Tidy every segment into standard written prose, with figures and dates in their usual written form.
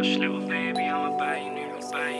Hush, little baby, I'ma buy you new,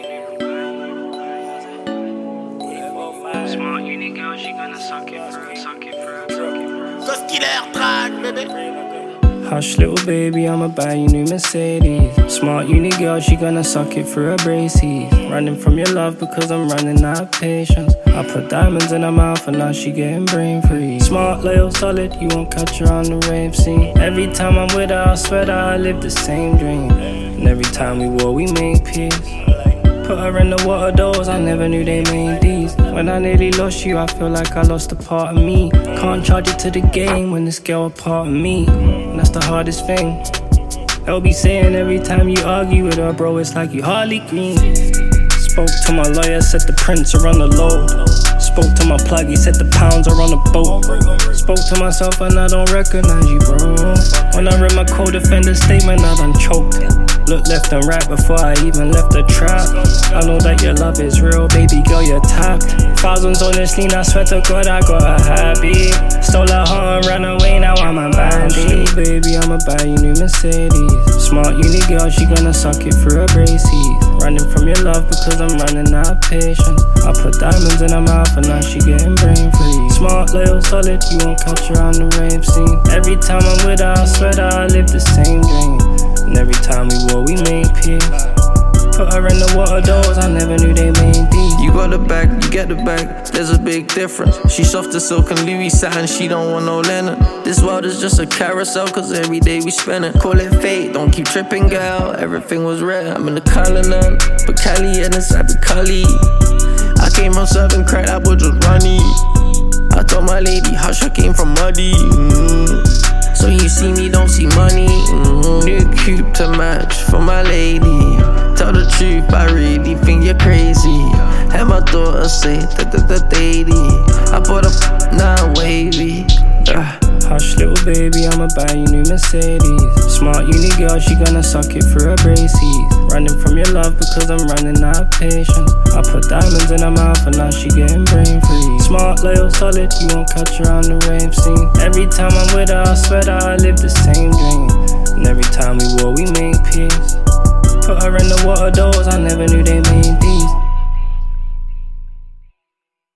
Smart uni girl, she gonna suck it through. Qu'est-ce qu'il est track, bébé? Hush, little baby, I'ma buy you new Mercedes. Smart uni girl, she gonna suck it through her braces. Running from your love because I'm running out of patience. I put diamonds in her mouth and now she getting brain free. Smart, loyal, solid, you won't catch her on the rave scene. Every time I'm with her, I swear that I live the same dream. And every time we war, we make peace. Put her in the water doors, I never knew they made these. When I nearly lost you, I feel like I lost a part of me. Can't charge it to the game when this girl a part of me. And that's the hardest thing. They'll be saying every time you argue with her, bro, it's like you hardly green. Spoke to my lawyer, said the prints are on the load. Spoke to my plug, he said the pounds are on the boat. Spoke to myself and I don't recognize you, bro. When I read my co-defender statement, I done choked. Look left and right before I even left the trap. I know that your love is real, baby girl, you're tapped. Thousands on this lean, I swear to God I got a habit. Stole her heart and ran away, now I'm a bandit. Baby, I'ma buy you new Mercedes. Smart uni girl, she gonna suck it through her braces. Running from your love because I'm running out of patience. I put diamonds in her mouth and now she getting brain free. Smart, loyal, solid, you won't catch her on the rave scene. Every time I'm with her, I swear that I live the same dream. And every time we war, we make peace. Put her in the water doors, I never knew they made these. You got the bag, you get the bag, there's a big difference. She soft as silk and Louis satin, she don't want no linen. This world is just a carousel, cause every day we spin it. Call it fate, don't keep tripping, girl, everything was rare. I'm in the Cullinan, but Cali and inside the Cali. I came from serving crack, that was just runny. I told my lady, hush, I came from muddy. So you see me, don't see money. New coupe to match for my lady. Tell the truth, I really think you're crazy. Had my daughter say that daily. I bought a now wavy. Hush, little baby, I'ma buy you new Mercedes. Smart uni girl, she gonna suck it through her braces. Running from your love because I'm running out of patience. I put diamonds in her mouth and now she getting brain free. Smart, loyal, solid, you won't catch her on the rave scene. Every time I'm with her, I swear that I live the same dream. And every time we war, we make peace. Put her in the water doors, I never knew they